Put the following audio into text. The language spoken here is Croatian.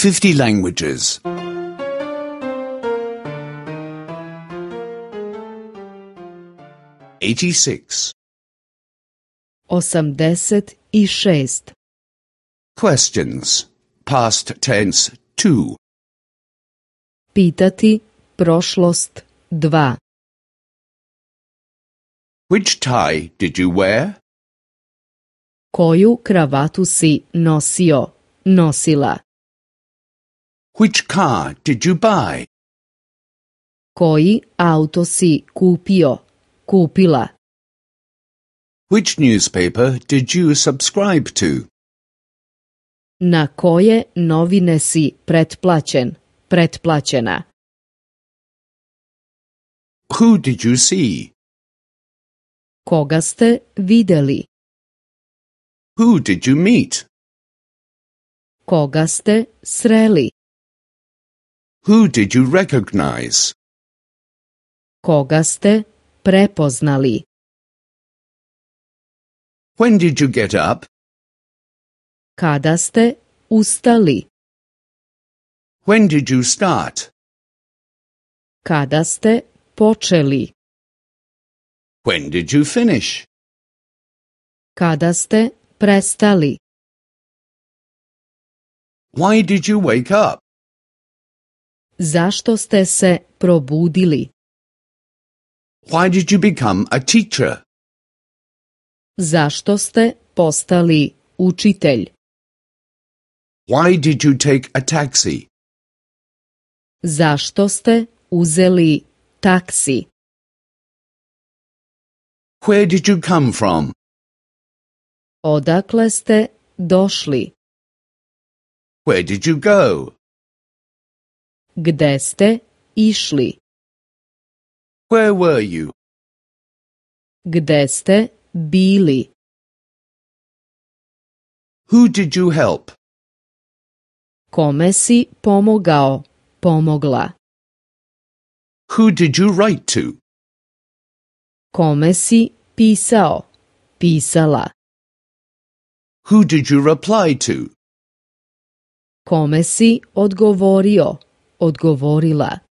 50 languages. 86. 86. Questions. Past tense 2. Pitati, prošlost 2. Which tie did you wear? Koju kravatu si nosio, nosila? Which car did you buy? Koji auto si kupio, kupila? Which newspaper did you subscribe to? Na koje novine si pretplaćen, pretplaćena? Who did you see? Koga ste videli? Who did you meet? Koga ste sreli? Who did you recognize? Koga ste prepoznali? When did you get up? Kada ste ustali? When did you start? Kada ste počeli? When did you finish? Kada ste prestali? Why did you wake up? Zašto ste se probudili? Why did you become a teacher? Zašto ste postali učitelj? Why did you take a taxi? Zašto ste uzeli taksi? Where did you come from? Odakle ste došli? Where did you go? Gde ste išli? Where were you? Gde ste bili? Who did you help? Kome si pomogao, pomogla? Who did you write to? Kome si pisao, pisala? Who did you reply to? Kome si odgovorio, odgovorila?